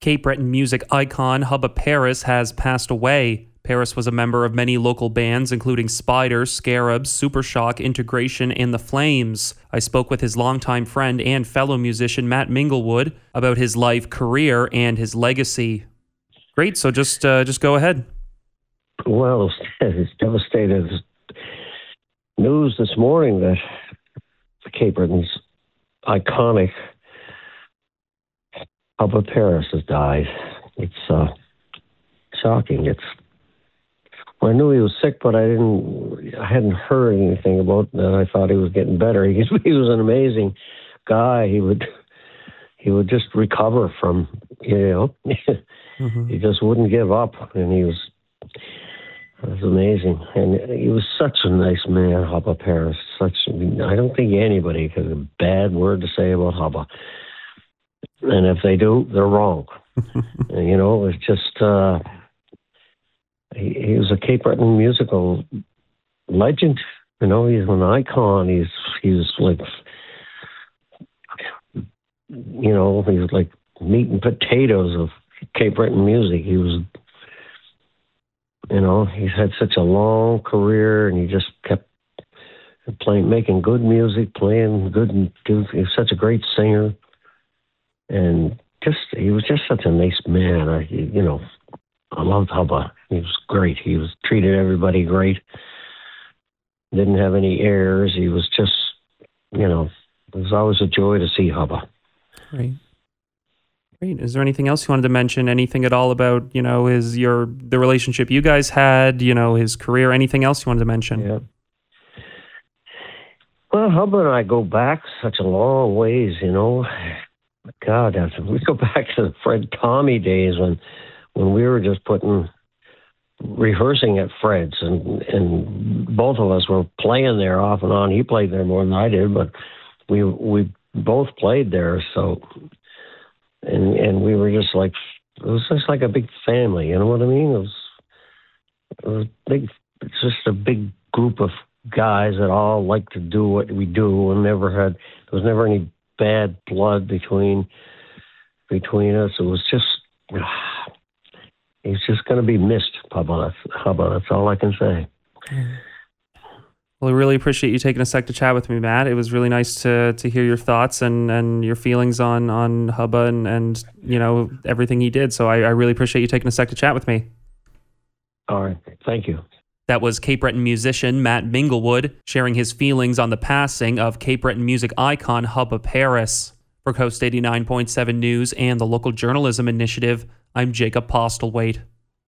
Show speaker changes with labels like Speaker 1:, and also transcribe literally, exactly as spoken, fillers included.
Speaker 1: Cape Breton music icon Hubba Paris has passed away. Paris was a member of many local bands, including Spider, Scarabs, Supershock, Integration, and The Flames. I spoke with his longtime friend and fellow musician Matt Minglewood about his life, career, and his legacy. Great, so just uh, just go ahead.
Speaker 2: Well, it's devastating news this morning that Cape Breton's iconic Hubba Paris has died. It's uh, shocking. It's Well, I knew he was sick, but I didn't. I hadn't heard anything about that. I thought he was getting better. He, he was an amazing guy. He would, he would just recover from, you know, mm-hmm. He just wouldn't give up, and he was, it was amazing. And he was such a nice man, Hubba Paris. Such, I don't think anybody has a bad word to say about Hubba. And if they do, they're wrong. And, you know, it's just. Uh, He, he was a Cape Breton musical legend. You know, he's an icon. He's he's like, you know, he's like meat and potatoes of Cape Breton music. He was, you know, he's had such a long career, and he just kept playing, making good music, playing good. He was such a great singer, and just he was just such a nice man. I, you know. I loved Hubba. He was great. He was treated everybody great. Didn't have any airs. He was just, you know, it was always a joy to see Hubba.
Speaker 1: Great. Great. Is there anything else you wanted to mention? Anything at all about, you know, his, your, the relationship you guys had, you know, his career, anything else you wanted to mention?
Speaker 2: Yeah. Well, Hubba and I go back such a long ways, you know. God, that's, we go back to the Fred Tommy days when, when we were just putting, rehearsing at Fred's, and, and both of us were playing there off and on. He played there more than I did, but we we both played there. So, and and we were just like, it was just like a big family. You know what I mean? It was, it was big. It's just a big group of guys that all like to do what we do, and never had. There was never any bad blood between between us. It was just. He's just going to be missed, Hubba. Hubba. That's all I can say.
Speaker 1: Well, I really appreciate you taking a sec to chat with me, Matt. It was really nice to to hear your thoughts and, and your feelings on, on Hubba and, and, you know, everything he did. So I, I really appreciate you taking a sec to chat with me.
Speaker 2: All right. Thank you.
Speaker 1: That was Cape Breton musician Matt Minglewood sharing his feelings on the passing of Cape Breton music icon Hubba Paris. For Coast eighty-nine point seven News and the Local Journalism Initiative, I'm Jacob Postlethwaite.